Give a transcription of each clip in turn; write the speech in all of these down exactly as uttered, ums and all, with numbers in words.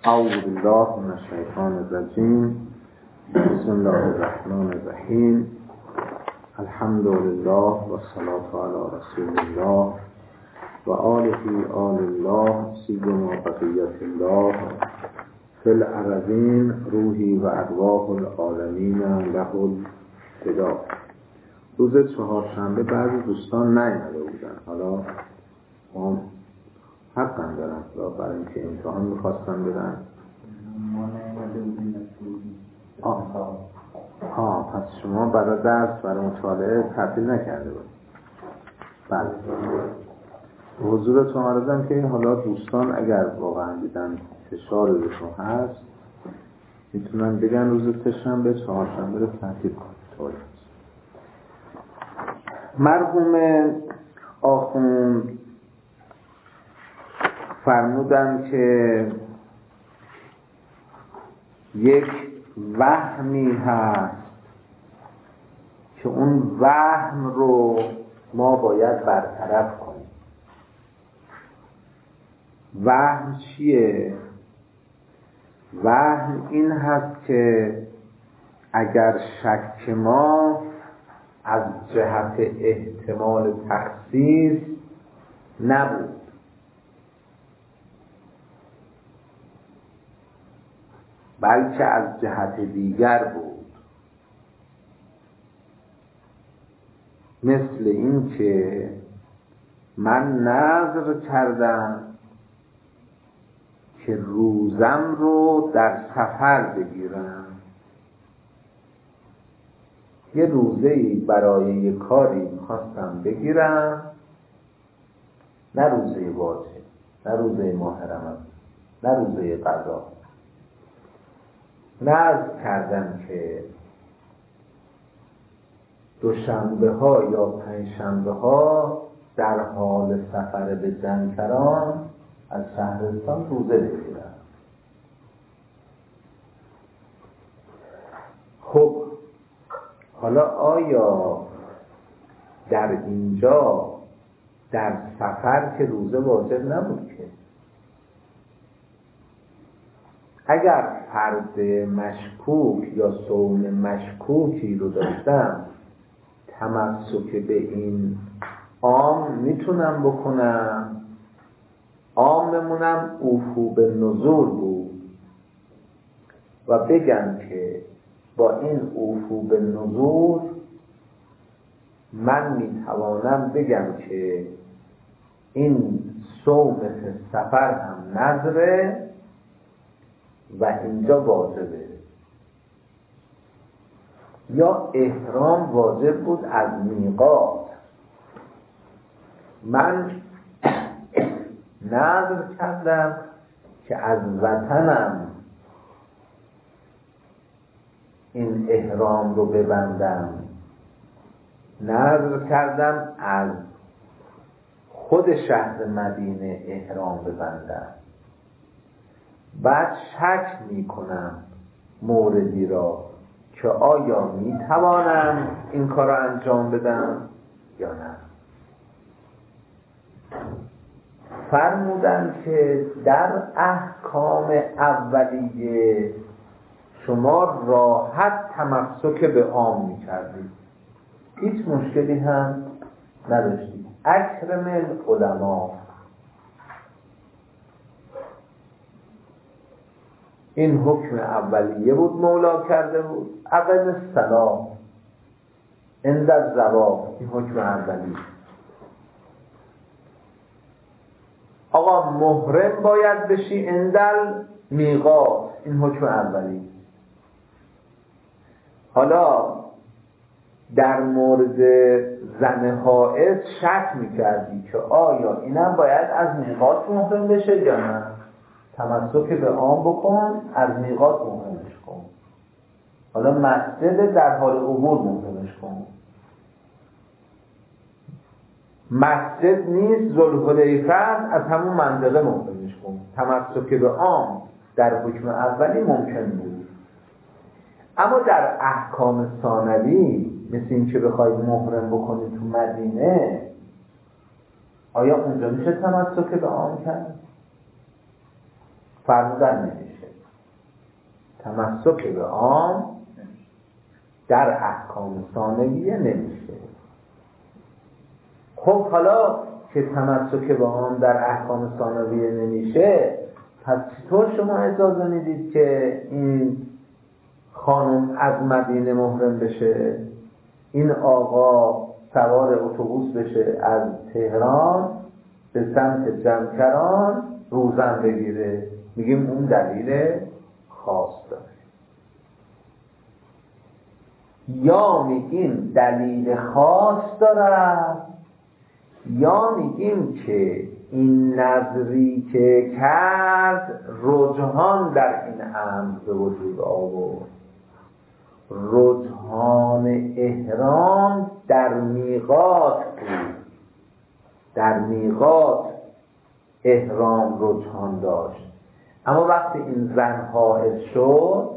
اعوذ بالله من الشیطان الرجیم. بسم الله الرحمن الرحیم. الحمد لله و الصلاة علی رسول الله و آله آل الله سیما بقیت الله فی الارضین روحی و ارواح العالمین له الفدا. روز چهارشنبه بعضی دوستان نیامده بودن، حالا ما حق هم دارن برای اینکه امتحان میخواستن بدن. آه آه پس شما برای درس برای مطالعه تعطیل نکرده بود. بله، حضورتون عرضم که حالا دوستان اگر واقعا دیدن فشار روشون هست میتونن بگن روز سه‌شنبه چهارشنبه رو تعطیل کنید. مرحوم آخوند فرمودن که یک وهمی هست که اون وهم رو ما باید برطرف کنیم. وهم چیه؟ وهم این هست که اگر شک ما از جهت احتمال تخصیص نبود، بلکه از جهت دیگر بود، مثل این که من نذر کردم که روزم رو در سفر بگیرم. یه روزه‌ای برای یه کاری می‌خواستم بگیرم، نه روزه واجب، نه روزه ماه رمضان، نه روزه قضا. نذر کردم که دوشنبه ها یا پنجشنبه ها در حال سفر به جنکران از شهرستان روزه بگیرم. خب حالا آیا در اینجا در سفر که روزه واجب نبود که؟ اگر فرض مشکوک یا صوم مشکوکی رو داشتم، تمسک به این عام میتونم بکنم. عاممونم اوفو به نذور بود و بگم که با این اوفو به نذور من میتوانم بگم که این صوم سفر هم نذره و اینجا واجبه. یا احرام واجب بود از میقات، من نذر کردم که از وطنم این احرام رو ببندم، نذر کردم از خود شهر مدینه احرام ببندم. بعد شک می کنم موردی را که آیا می توانم این کار را انجام بدم یا نه. فرمودن که در احکام اولیه شما راحت تمسک به عام می کردید، هیچ مشکلی هم نداشتید. اکرم العلماء، این حکم اولیه بود مولا کرده بود. اول السلام عند الزواج، این حکم اولیه. آقا محرم باید بشی عند المیقات، این حکم اولیه. حالا در مورد زن حائض شک میکردی که آیا اینم باید از میقات محرم بشه یا نه، تمسک به عام بکن، از میقات محرمش کن. حالا مسجد در حال عبور محرمش کن. مسجد نیست ذوالحلیفه از همون منطقه محرمش کن. تمسک به عام در حکم اولی ممکن بود. اما در احکام ثانوی مثل این که بخواید محرم بکنید تو مدینه، آیا اونجا میشه تمسک به عام کرد؟ فرمودن نمیشه. تمسک به عام در احکام ثانویه نمیشه. خب حالا که تمسک به عام در احکام ثانویه نمیشه، پس چطور شما اجازه میدید که این خانم از مدینه محرم بشه، این آقا سوار اتوبوس بشه از تهران به سمت جمکران روزن بگیره؟ میگیم اون دلیل خاص داره. یا میگیم دلیل خاص داره، یا میگیم که این نظری که کرد رجحان در این امر به وجود آورد. رجحان احرام در میقات بود، در میقات احرام رجحان داشت، اما وقتی این زن حائض شد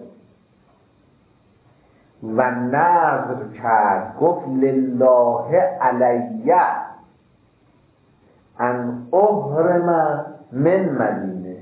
و نظر کرد، گفت لله علیه ان احرم من مدینه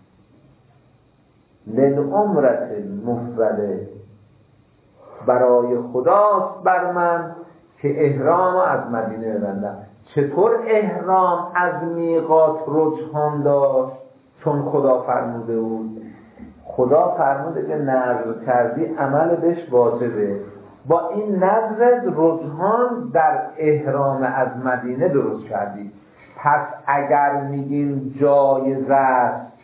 للعمرة المفرده، برای خداست بر من که احرام از مدینه ببندم. چطور احرام از میقات رجحان داشت؟ چون خدا فرموده بود. خدا فرموده که نذر کردی عمل بهش واجبه، با این نذر رجحان در احرام از مدینه درست کردی. پس اگر میگیم جایز است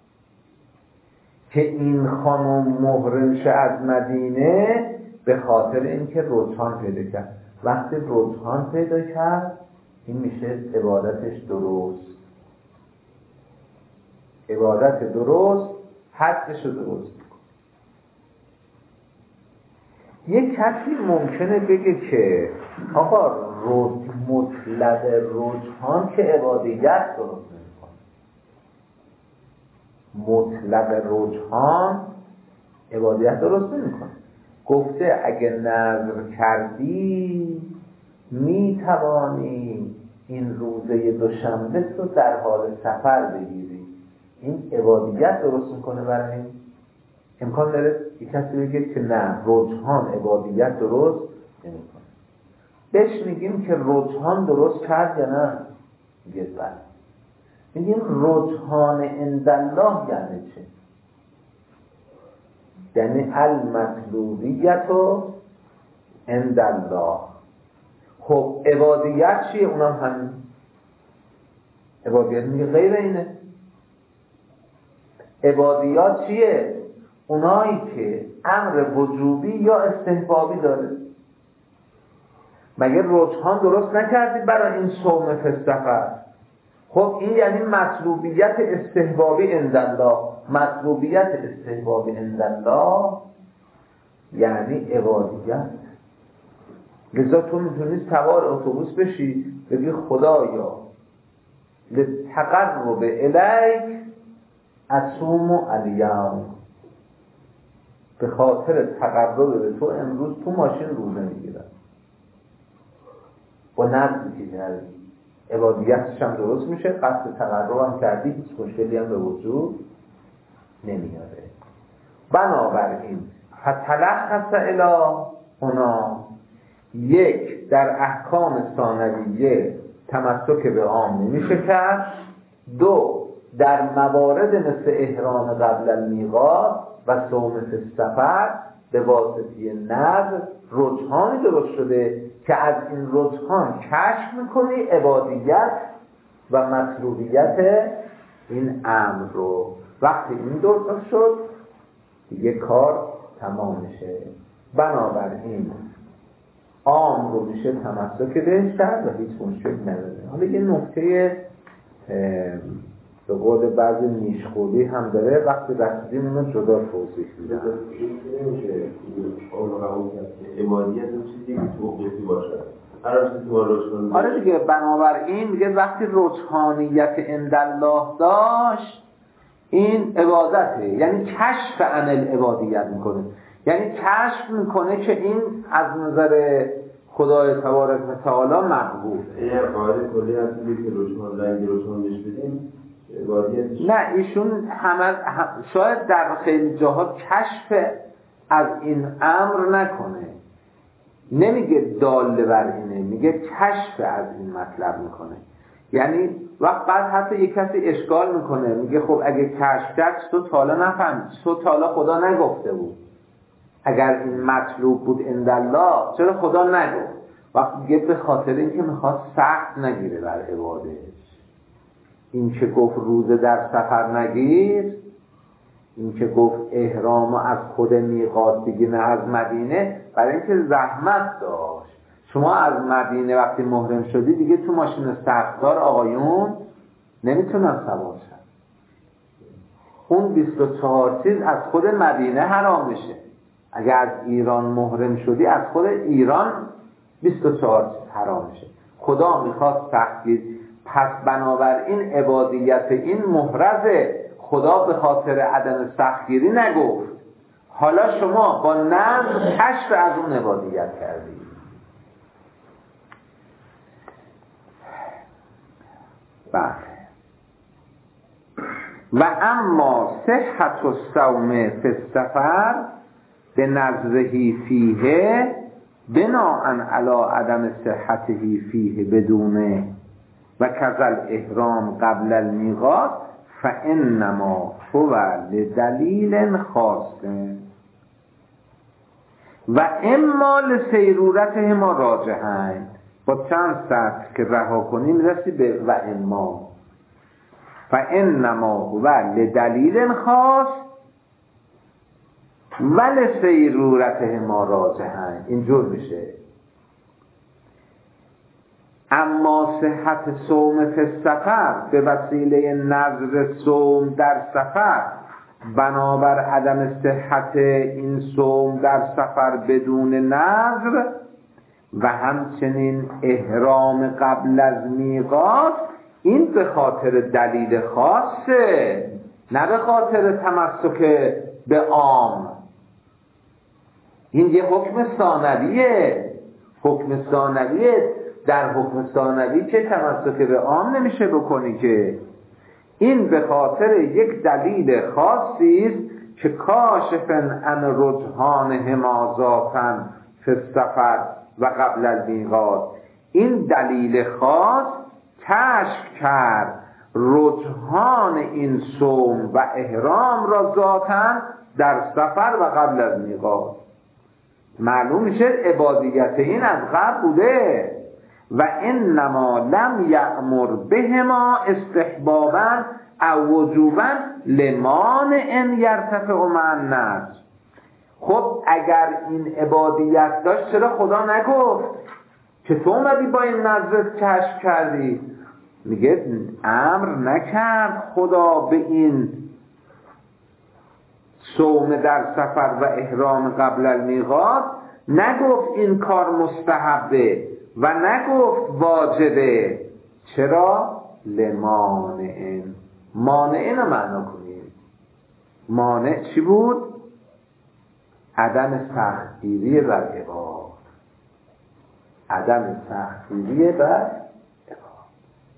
که این خانم محرم شه از مدینه، به خاطر اینکه رجحان پیدا کرد. وقتی رجحان پیدا کرد، این میشه عبادتش درست. عبادت درست حدش درست. یک کسی ممکنه بگه که آقا رج مطلق رجحان که عبادیت درست نمی‌کنه. مطلق رجحان عبادیت درست نمی‌کنه. گفته اگه نظر کردی میتوانی این روزه دوشنبه رو در حال سفر بگیری. این عبادیت درست میکنه برای این. امکان داره یک کسی بگه که نه، رجحان عبادیت درست نمیکنه. بهش میگیم که رجحان درست کرد یا نه؟ میگه بله. میگیم رجحان عندالله یعنی چه؟ یعنی المطلوبیت عندالله. خب عبادیت چیه؟ اونم همین. عبادیت میگه غیر اینه. عبادیات چیه؟ اونایی که امر وجوبی یا استحبابی داره. مگه رجحان درست نکردی برای این صوم فسفر؟ خب این یعنی مطلوبیت استحبابی عندالله. مطلوبیت استحبابی عندالله یعنی عبادیت. لذا تو میتونی سوار اتوبوس بشی بگی خدایا لتقرب الیک اصوم الیوم، به خاطر تقرب به تو امروز تو ماشین روزه میگیرم. با نظری که کردی عبادیتش هم درست میشه، قصد تقرب هم کردی، هیچ مشکلی هم به وجود نمیاره. بنابراین فتلخص الی هنا، یک، در احکام ثانویه تمسک به عام نمیشه کرد. دو، در موارد مثل احرام قبل المیقات و صوم فی السفر به واسطه نظر رجحانی درست شده که از این رجحان کشف میکنی عبادیت و مطلوبیت این امر رو. وقتی این درست شد دیگه کار تمام میشه. بنابراین عام رو میشه تمسک بهش کرد و هیچ مشکل نداره. حالا یه نکته به قول بعضی نیشخوری هم داره، وقتی رسیدیم اونو جدا توضیح میدن. عبادیت اون چیزی که توقیفی باشه. آره دیگه، بنابراین میگه وقتی رجحانیت عندالله داشت این عبادته، یعنی کشف عن العبادیت میکنه، یعنی کشف میکنه که این از نظر خدای تبارک و تعالی مقبول. یه قاعده کلی هست که رجحان رنگ رجحان بهش بدیم نه ایشون همه هم شاید در خیلی جاها کشف از این امر نکنه، نمیگه داله بر اینه، میگه کشف از این مطلب میکنه. یعنی وقت بعد حتی یک کسی اشکال میکنه، میگه خب اگه کشف کرد تو تالا نفهم، تو تالا خدا نگفته بود، اگر این مطلوب بود اندالله چرا خدا نگفت؟ وقتی میگه به خاطر اینکه میخواد سخت نگیره بر عبادش. این که گفت روزه در سفر نگیر، این که گفت احرام از خود میقات بگیر نه از مدینه، برای اینکه زحمت داشت. شما از مدینه وقتی محرم شدی دیگه تو ماشین سخت‌دار آقایون نمیتونن سوار شن. اون بیست و چهار چیز از خود مدینه حرام میشه. اگر از ایران محرم شدی از خود ایران بیست و چهار چیز حرام میشه. خدا میخواد سختگیر، پس بنابراین عبادیت این محرزه. خدا به خاطر عدم سختگیری نگفت. حالا شما با نظر کشف از اون عبادیت کردی. بله. و اما صحت الصوم فی السفر به نظرهی فیه بناءً علی عدم صحته فیه بدونه و کذل احرام قبل المیقات فانما هو لدلیل خاص و اما لسیرورته ما راجحین. با چند سطر که رها کنیم رسی به و اما فانما هو لدلیل خاص و لسیرورته ما راجحین. اینجور میشه. اما صحت صوم فی السفر به وسیله نذر صوم در سفر بنابر عدم صحت این صوم در سفر بدون نذر و همچنین احرام قبل از میقات، این به خاطر دلیل خاصه نه به خاطر تمسک به عام. این یه حکم ثانویه. حکم ثانویه در حکم ثانوی که تمسک به عام نمیشه بکنی که. این به خاطر یک دلیل خاصی است که کاشفن عن رجحانهما ذاتاً فی السفر و قبل المیقات. این دلیل خاص کشف کرد رجحان این صوم و احرام را ذاتاً در سفر و قبل از میقات. معلوم میشه عبادیت این از قبل بوده و انما لم یأمر بهما استحبابا او وجوبا لمانع یرتفع مع النذر. خب اگر این عبادیت داشت چرا خدا نگفت که تو اومدی با این نذرت کشف کردی؟ میگه امر نکرد خدا به این صوم در سفر و احرام قبل المیقات، نگفت این کار مستحبه و نگفت واجبه. چرا؟ لمانع. مانع رو معنا کنید. مانع چی بود؟ عدم سختگیری بر عباد. عدم سختگیری بر عباد.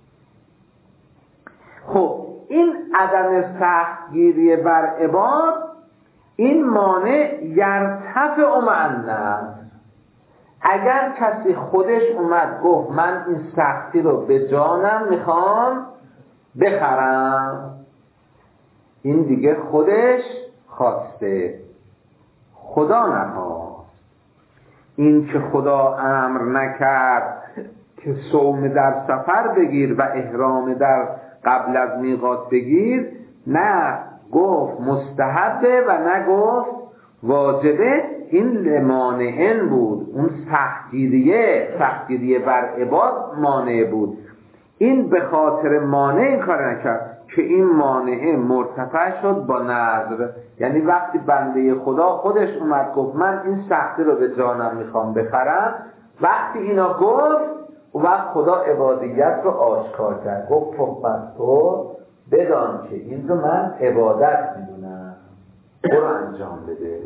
خب این عدم سختگیری بر عباد، این مانع یرتفع مع النذر. اگر کسی خودش اومد گفت من این سختی رو به جانم میخوام بخرم، این دیگه خودش خواسته، خدا نخواست. این که خدا امر نکرد که صوم در سفر بگیر و احرام در قبل از میقات بگیر، نه گفت مستحبه و نه گفت واجبه. این لمانعن بود. اون سختگیریه سختگیریه بر عباد مانع بود. این به خاطر مانع این کار نکرد که این مانع مرتفع شد با نذر. یعنی وقتی بنده خدا خودش اومد گفت من این سختی رو به جانم میخوام بخرم، وقتی اینا گفت و وقت خدا عبادیت رو آشکار کرد، گفت خب پس تو بدان که این رو من عبادت میدونم، برو انجام بده.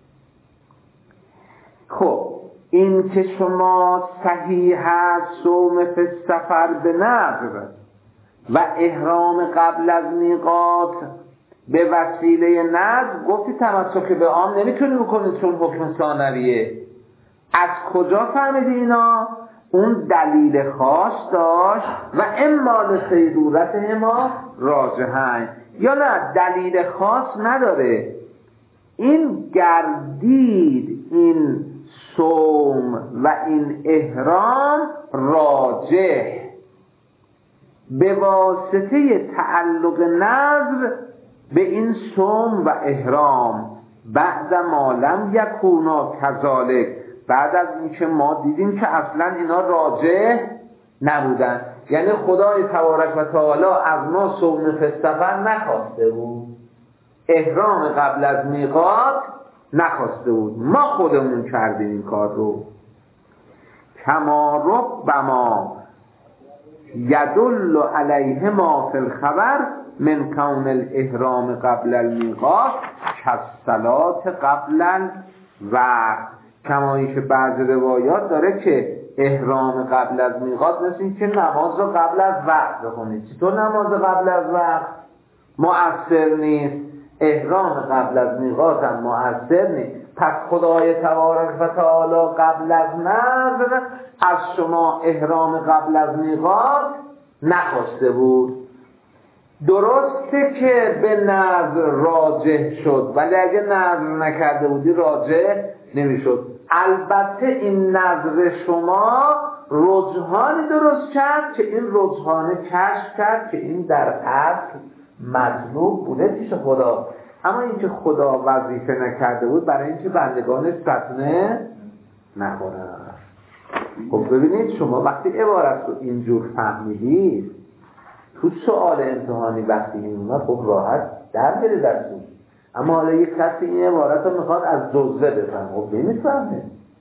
خب این که شما صحیح هست صوم فی السفر به نذر و احرام قبل از میقات به وسیله نذر، گفتی تمسک به عام نمیتونی بکنی چون حکم ثانویه. از کجا فهمیدی اینا؟ اون دلیل خاص داشت و اما لضرورت ما راجحن، یا نه دلیل خاص نداره. این گردید این صوم و این احرام راجح به واسطه تعلق نذر به این صوم و احرام بعد ما لم یکونا کذالک، بعد از اینکه ما دیدیم که اصلا اینا راجح نبودن. یعنی خدای تبارک و تعالی از ما صوم فی السفر نخواسته بود، احرام قبل از میقات نخواسته بود، ما خودمون کردیم این کار رو. کما ربما یدل علیه ما فی الخبر من کون الاحرام قبل المیقات کالصلاة قبل الوقت، کما اینکه بعض روایات داره که احرام قبل از میقات مثل این که نماز رو قبل از وقت بخونید. چطور نماز قبل از وقت مؤثر نیست؟ احرام قبل از میقات هم مؤثر نیست. پس خدای تبارک و تعالی قبل از نذر از شما احرام قبل از میقات نخواسته بود. درسته که به نذر راجح شد، ولی اگه نذر نکرده بودی راجح نمیشد. البته این نذر شما رجحانی درست کرد که این رجحانه کشف کرد که این در اصل مطلوب بوده پیش خدا، اما اینکه خدا وظیفه نکرده بود برای اینکه بندگانش فتنه نخورن. خب ببینید شما وقتی عبارت رو اینجور فهمیدید تو سوال امتحانی وقتی این اومد خب راحت در بره درسون. اما حالا یک کسی این عبارت رو میخواد از جزوه بفهم، خب نمیفهمه.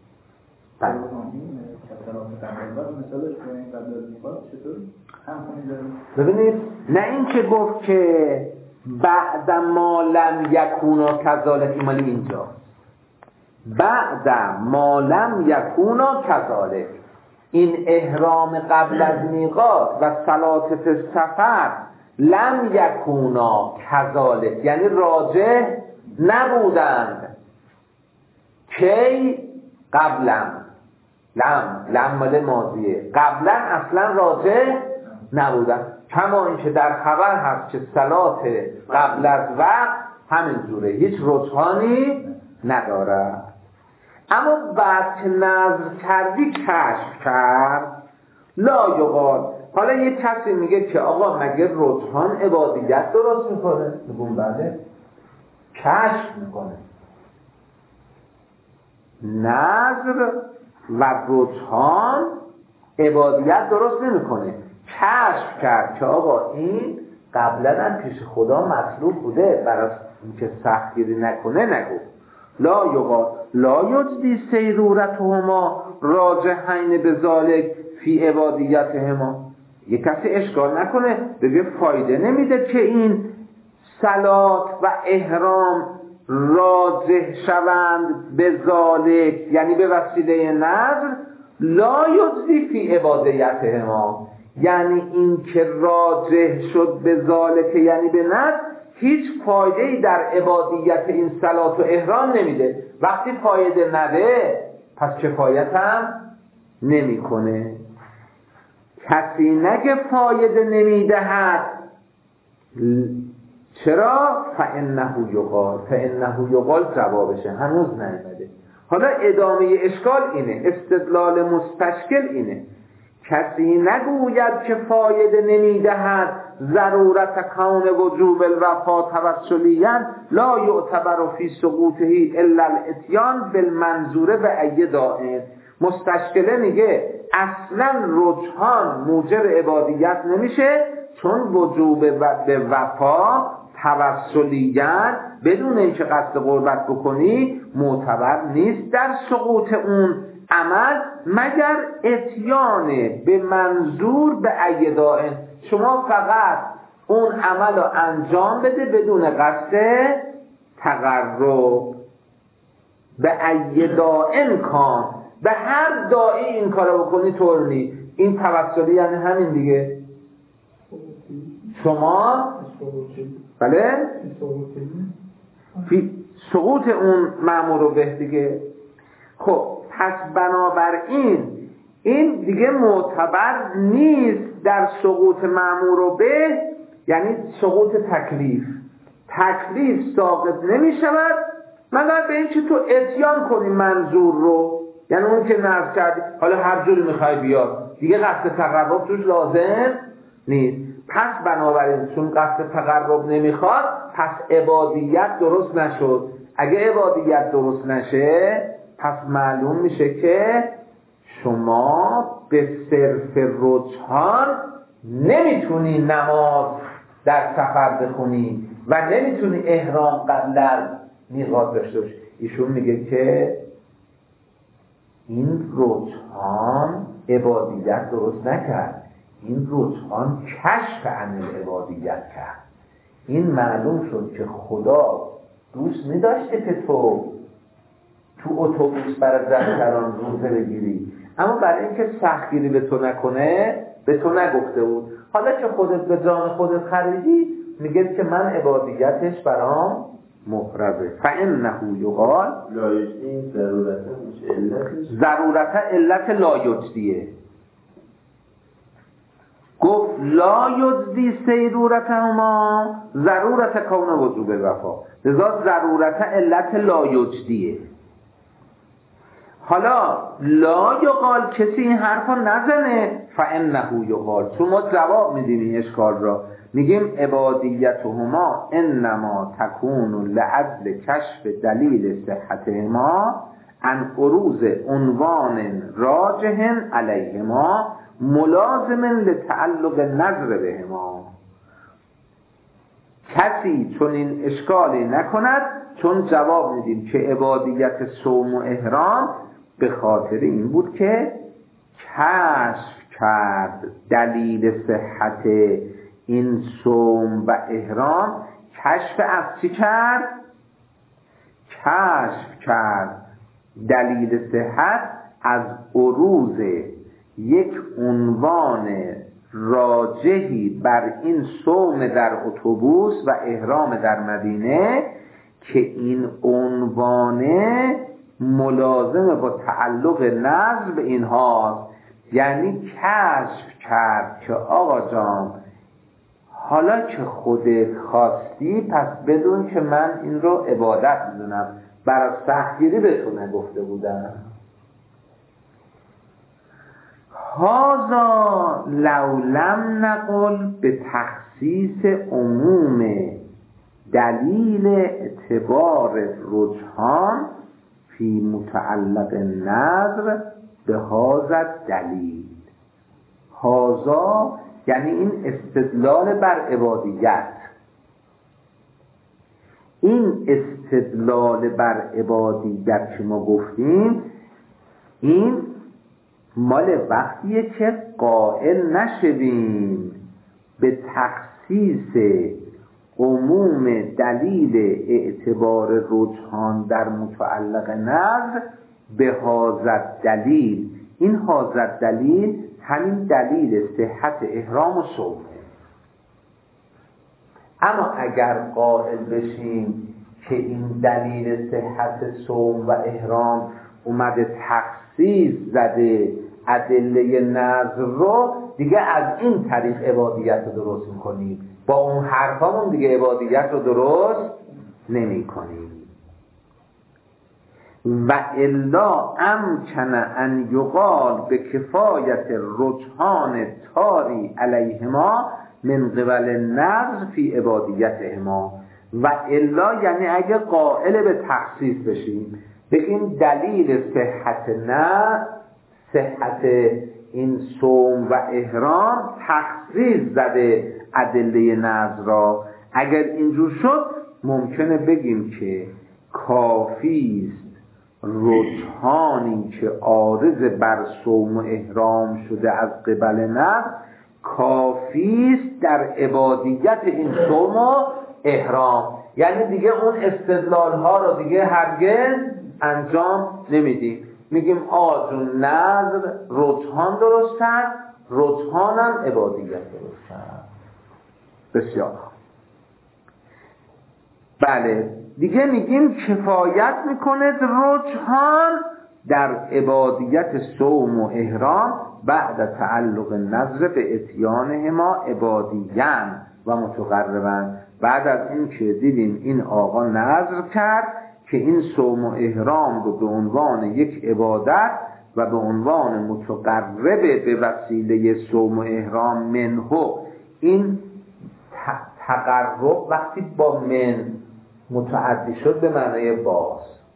ببینید نه این که گفت که بعد ما لم یکونا کذالک، مالی اینجا بعد ما لم یکونا کذالک، این احرام قبل از میقات و صلات فی السفر لم یکونا کذالک یعنی راجح نبودند. کی؟ قبلا، لم لم مال ماضیه، قبلا اصلا راجح نبودن. کما اینکه در خبر هست که صلات قبل از وقت همین جوره هیچ رجحانی نداره. اما بعد که نظر کردی کشف کرد لا یقال. حالا یه کسی میگه که آقا مگه رجحان عبادیت درست میکنه؟ بگم بله، کشف میکنه. نظر و رجحان عبادیت درست نمیکنه. کشف کرد که آقا این قبلا هم پیش خدا مطلوب بوده، برای اینکه سختگیری نکنه نگو. لا یقال لا یجدی سیرورتهما راجحین بذالک فی عبادیتهما. یک کسی اشکال نکنه بگه فایده نمیده که این صلات و احرام راجح شوند به ذالک یعنی به وسیله نذر، لا یجدی فی عبادیتهما یعنی این که راجح شد به ذالک یعنی به نذر هیچ فایده‌ای در عبادیت این صلات و احرام نمیده. وقتی فایده نده پس کفایت هم نمیکنه. کسی نگه فایده نمیدهد. چرا؟ فانه یقال. فانه یقال جوابشه هنوز نیامده. حالا ادامه اشکال اینه، استدلال مستشکل اینه، کسی نگوید که فایده نمیدهد ضرورت کون وجوب الوفا توسلیاً لا یعتبر فی سقوطه الا الاتیان بالمنظوره و ای دائم. مستشکله میگه اصلا رجحان موجب عبادیت نمیشه چون وجوب به وفا توسلیاً بدون اینکه قصد قربت بکنی معتبر نیست در سقوط اون عمل مگر اتیان به منظور به ای دائم. شما فقط اون عمل رو انجام بده بدون قصد تقرب. به ای دائم کان، به هر داعی این کارو بکنی طور نی. این توسلی یعنی همین دیگه. شما بله فی سقوط اون مأمور به دیگه. خب پس بنابراین این دیگه معتبر نیست در سقوط مأمور به، یعنی سقوط تکلیف. تکلیف ساقط نمی شود مگر به این که تو اتیان کنی منظور رو، یعنی اون که نظر کردی حالا هر جوری میخوای بیاد دیگه قصد تقرب توش لازم نیست. پس بنابراین چون قصد تقرب نمیخواد پس عبادیت درست نشد. اگه عبادیت درست نشه پس معلوم میشه که شما به صرف رجحان نمیتونی نماز در سفر بخونی و نمیتونی احرام قبل در میقات داشته باشی. ایشون میگه که این رجحان عبادیت درست نکرد، این رجحان کشف عن عبادیت کرد. این معلوم شد که خدا دوست می‌داشته که تو تو اتوبوس برای زنکران روزه بگیری، اما برای اینکه سختگیری به تو نکنه به تو نگفته بود. حالا که خودت به جان خودت خریدی میگه که من عبادیتش برام مفرده. فإنه یقال لایجدی ضرورتا میشه علتش ضرورتا علت لایجدیه. گفت لا یجزی سیرورتهما ضرورت کون وجوب الوفا، لذا ضرورت علت لا یجزیه. حالا لا یقال کسی این حرفا نزنه، فانه یقال، چون ما جواب میدیم این اشکال را، میگیم عبادیتهما انما تکون لعدل کشف دلیل صحتهما عن عروض عنوان راجح علیهما ملازم لتعلق نظر بهما. کسی چون این اشکالی نکند، چون جواب میدیم که عبادیت صوم و احرام به خاطر این بود که کشف کرد دلیل صحت این صوم و احرام. کشف از چی کرد؟ کشف کرد دلیل صحت از عروض یک عنوان راجحی بر این صوم در اتوبوس و احرام در مدینه که این عنوانه ملازم با تعلق نظر به اینها، یعنی کشف کرد که آقا جان حالا که خودت خواستی پس بدون که من این رو عبادت میدونم، برای سختگیری به تو نگفته بودم. هذا لو لم نقل به تخصیص عموم دلیل اعتبار رجحان فی متعلق نظر به هذا دلیل. هذا یعنی این استدلال بر عبادیت. این استدلال بر عبادیت که ما گفتیم این مال وقتیه که قائل نشویم به تخصیص عموم دلیل اعتبار رجحان در متعلق نظر به حاضر دلیل. این حاضر دلیل همین دلیل صحت احرام و صوم. اما اگر قائل بشیم که این دلیل صحت صوم و احرام اومده تخصیص زده ادله نظر رو، دیگه از این طریق عبادیت رو درست میکنیم، با اون حرفامون دیگه عبادیت رو درست نمی کنیم. و الا امکن ان یقال به کفایت رجحان تاری علیهما من قبل نظر فی عبادیتهما. و الا یعنی اگه قائل به تخصیص بشیم بگیم دلیل صحت نه صحت این صوم و احرام تخصیص زده ادله نظر را، اگر اینجور شد ممکنه بگیم که کافی است رجحانی که عارض بر صوم و احرام شده از قبل نظر کافی است در عبادیت این صوم و احرام. یعنی دیگه اون استدلال ها رو دیگه هرگز انجام نمیدیم، میگیم آجون نظر رجحان درست کرد، رجحانم عبادیت درست کرد. بسیار. بله دیگه میگیم کفایت میکنه رجحان در عبادیت صوم و احرام بعد تعلق نظر به اتیانهما عبادیان و متقربن. بعد از این که دیدیم این آقا نظر کرد که این صوم و احرام رو به عنوان یک عبادت و به عنوان متقرب به وسیله صوم و احرام منه، این تقرب وقتی با من متعدی شد به معنی باز،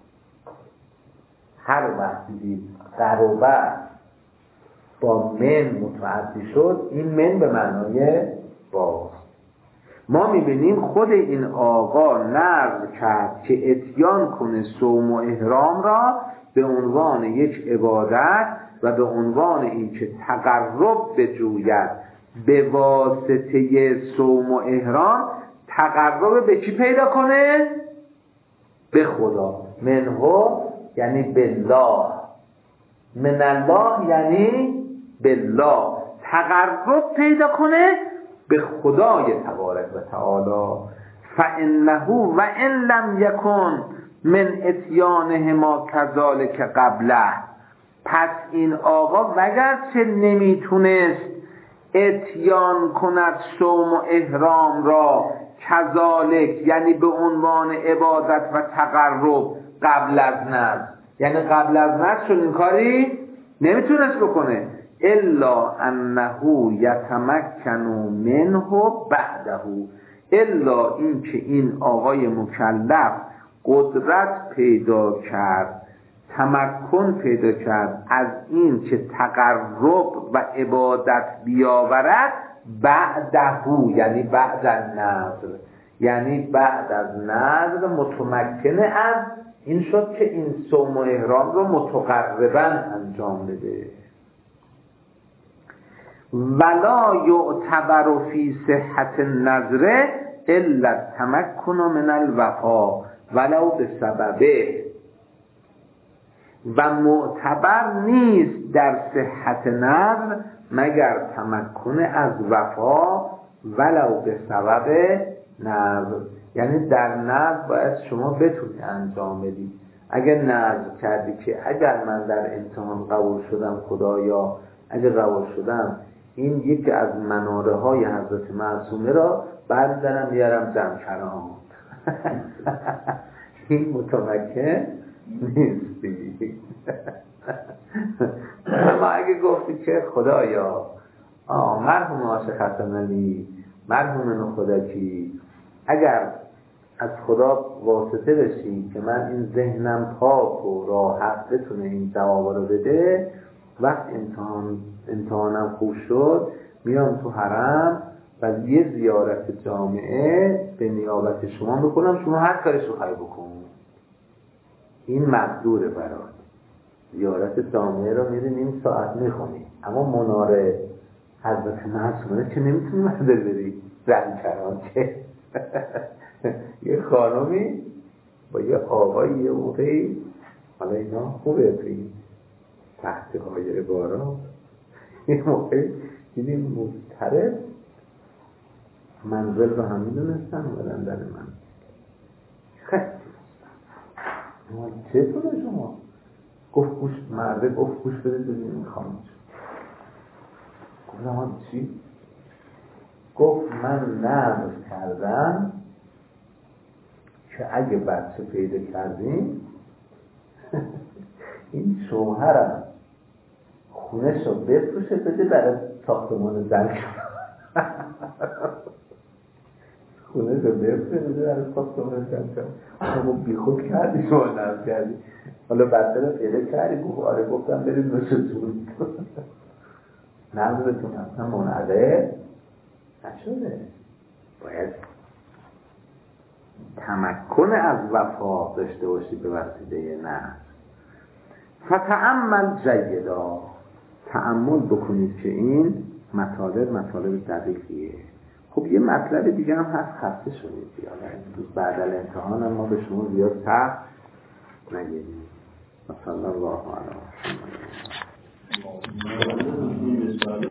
هر وقتی دید قربه با من متعدی شد این من به معنی باز. ما میبینیم خود این آقا نظر کرد که اتیان کنه صوم و احرام را به عنوان یک عبادت و به عنوان این که تقرب بجوید به واسطه صوم و احرام. تقرب به چی پیدا کنه؟ به خدا. منه یعنی بالله، من الله یعنی بالله. تقرب پیدا کنه به خدای تبارک و تعالی. فانه و ان لم یکن من اتیانهما کذالک قبله. پس این آقا وگرچه نمیتونست اتیان کند صوم و احرام را کذالک یعنی به عنوان عبادت و تقرب قبل از نذر، یعنی قبل از نذر چون این کاری نمیتونست بکنه، الا انه یتمکن منه بعده، الا این که این آقای مکلف قدرت پیدا کرد، تمکن پیدا کرد از این که تقرب و عبادت بیاورد بعده، یعنی بعد از نذر، یعنی بعد از نذر متمکنه از این شد که این صوم و احرام رو متقربا انجام بده. ولا یعتبر فی صحت النذر الا التمکن من الوفا ولو به سببه، و معتبر نیست در صحت نذر مگر تمکن از وفا ولو به سبب نذر. یعنی در نذر باید شما بتونی انجام بدی. اگر نذر کردی که اگر من در امتحان قبول شدم خدایا، اگر قبول شدم این یکی از مناره های حضرت معصومه را بردارم بیارم جمکران این متمکن نیستی. اما اگه گفتی که خدایا مرحوم عاشق حسن علی، مرحوم نخدا کی، اگر از خدا واسطه بشی که من این ذهنم پاک و راحت بتونه این جواب رو بده، وقت امتحان امتحانم خوب شد میام تو حرم و یه زیارت جامعه به نیابت شما بکنم، شما هر کارش رو خواهی بکن. این مقدوره برات. زیارت جامعه رو میری نیم ساعت میخونی، اما مناره حضرت معصومه که نمیتونی مدر بری زنکران که یه خانومی با یه آقایی یه موقعی، حالا اینا خوبه توی تحت های عبارات، یه موقعی دیدیم مضطرب منزل رو هم میدونستن اومدن در من خیلی چطوره شما؟ گفت گوش مرده گفت گوش بده ببینیم خانم گفتم ها چی؟ گفت من نظر کردم که اگه بچه پیدا کردیم این شوهرم خونش رو بفروشه بده برای ساختمان زن خونش رو بفروشه بده برای ساختمان زن. اما بی خود کردی شما نظر کردی، حالا بچه رو پیدا کردی؟ گفت آره. گفتم بریم نوشتون نظرتون اصلا منعقد نشده. باید تمکن از وفا داشته باشی به وسیله نظر. فتأمل جیدا، تأمل بکنید که این مطالب مطالب دقیقیه. خب یه مطلب دیگه هم هست، خسته شدید دیگه بعد از امتحان هم ما به شما زیاد سخت نگیریم. صلی الله علیه و سلم.